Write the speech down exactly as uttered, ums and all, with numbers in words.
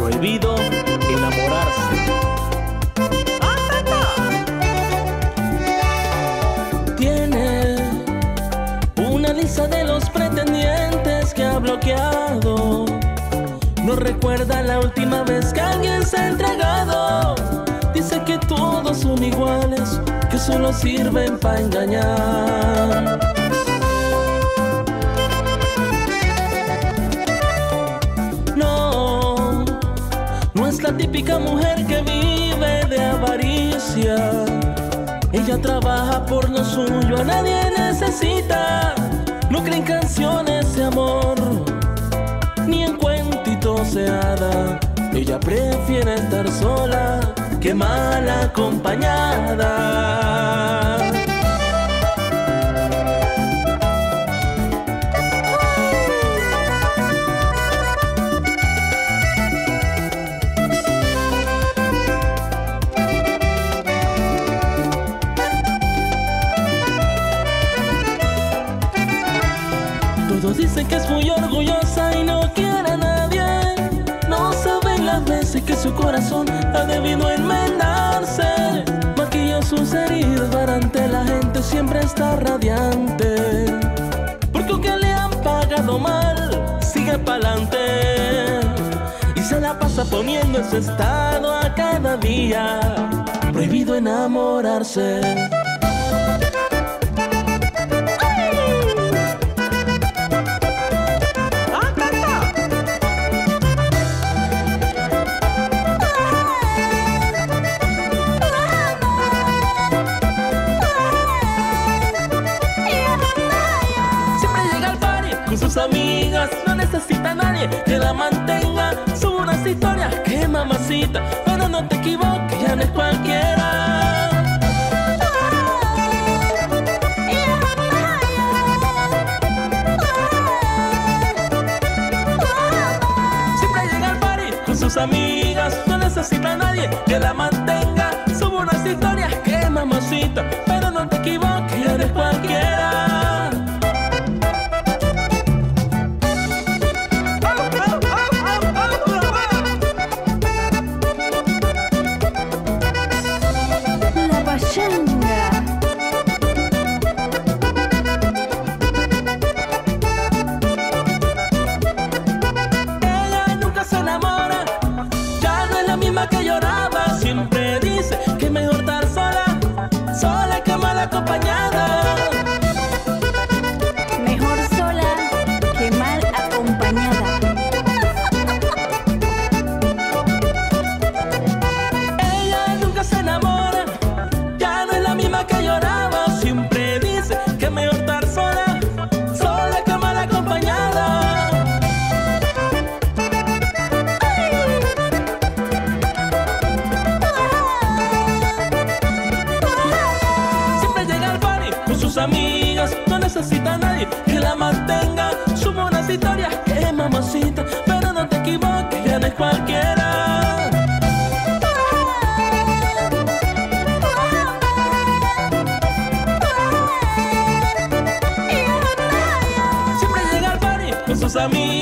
Prohibido enamorarse. Tiene una lista de los pretendientes que ha bloqueado. No recuerda la última vez que alguien se ha entregado. Dice que todos son iguales, que solo sirven para engañar. No, no es la típica mujer que vive de avaricia. Ella trabaja por lo suyo, a nadie necesita. No cree en canciones de amor, ni en cuentitos de hada. Ella prefiere estar sola que mal acompañada. Todos dicen que es muy orgullosa y no quiere a nadie. No saben las veces que su corazón ha debido enmendarse. Maquilló sus heridas para ante la gente, siempre está radiante. Porque aunque le han pagado mal, sigue pa'lante. Y se la pasa poniendo en su estado a cada día. Prohibido enamorarse. Sus amigas, no necesita a nadie que la mantenga. Sube unas historias, que mamacita, pero no te equivoques, ya no es cualquiera. Siempre llega al party con sus amigas, no necesita a nadie que la mantenga. Sube unas historias, que mamacita, pero no te equivoques, ya no es cualquiera. Ella nunca se enamora, ya no es la misma que lloraba. Siempre dice que es mejor estar sola, sola que mal acompañada. Mejor sola que mal acompañada. Ella nunca se enamora, ya no es la misma que lloraba. Siempre dice que es mejor estar sola, sola que mal acompañada. Siempre llega al party con sus amigas, no necesita a nadie que la mantenga. Sube unas historias, que mamacita, pero no te equivoques, ya no es cualquiera. Siempre llega al party con sus amigas.